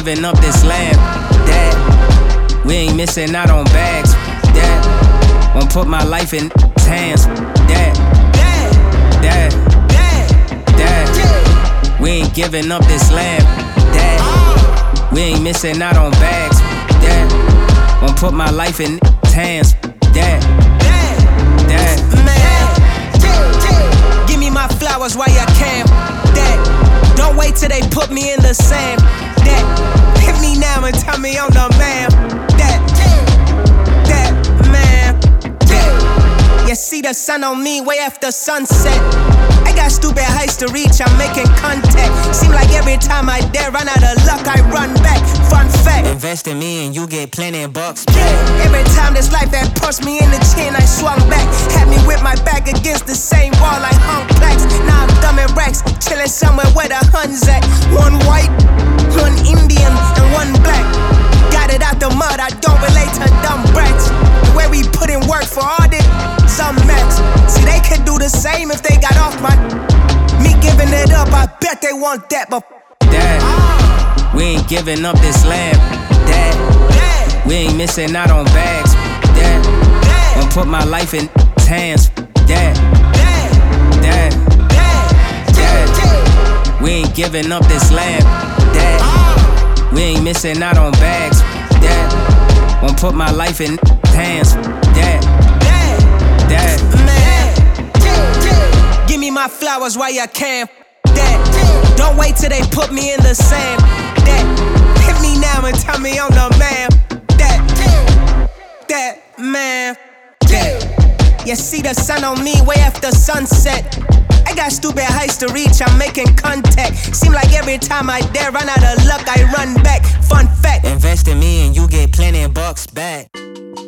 giving up this land, Dad. We ain't missing out on bags, Dad. Won't put my life in hands, Dad. Dad. Dad. We ain't giving up this land, Dad. We ain't missing out on bags, Dad. Won't put my life in hands, Dad. Dad. Man. Give me my flowers while you can, Dad. Don't wait till they put me in the sand, Dad. Hit me now and tell me I'm the man, Dad. Man. You see the sun on me way after sunset. I got stupid heights to reach, I'm making contact. Seem like every time I dare run out of luck, I run back. Fun fact, invest in me and you get plenty of bucks. Every time this life had punched me in the chin, I swung back. Had me with my back against the same wall like hung plaques. Now I'm thumbing racks, chilling somewhere where the Huns at. One white, one Indian, and one black. Got it out the mud, I don't relate to dumb brats. The way we put in work for all this, some max. See, they could do the same if they got off my. Me giving it up, I bet they want that, but Dad, we ain't giving up this land, Dad. We ain't missing out on bags, Dad. Won't put my life in hands, Dad. Dad. Dad. We ain't giving up this land, Dad. We ain't missing out on bags, Dad. Won't put my life in hands, Dad. Dad. Give me my flowers while you can, Dad. Don't wait till they put me in the sand, Dad. Hit me now and tell me I'm the man, Dad. Man. You see the sun on me way after sunset. I got stupid heights to reach, I'm making contact. Seem like every time I dare run out of luck, I run back. Fun fact, invest in me and you get plenty of bucks back.